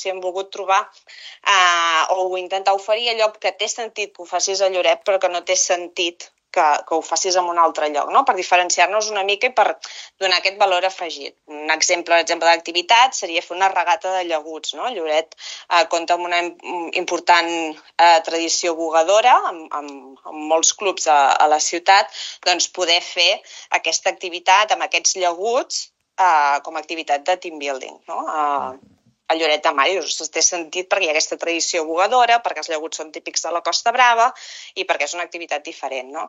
si hem volgut trobar o intentar oferir allò que té sentit que ho facis a Lloret, però que no té sentit que ho facis en un altre lloc, no? Per diferenciar-nos una mica i per donar aquest valor afegit. Un exemple d'activitat seria fer una regata de llaguts, no? Lloret compta amb una important tradició bugadora, amb molts clubs a la ciutat, doncs poder fer aquesta activitat amb aquests llaguts com a activitat de team building, no? A Lloret de Mar té sentit perquè hi ha aquesta tradició bugadora, perquè els llaguts són típics de la Costa Brava i perquè és una activitat diferent, no?